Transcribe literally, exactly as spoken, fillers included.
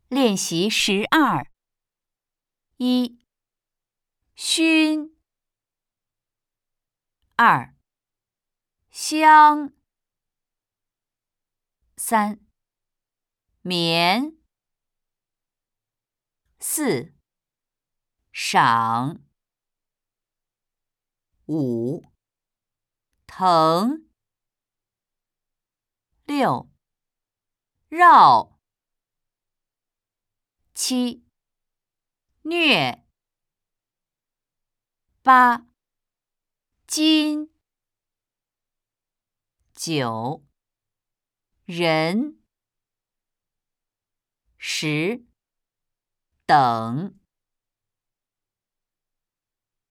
练习十二。一、熏。二、香。三、棉。四、赏。五、疼。六、绕。七、虐。八、金。九、人。十、等。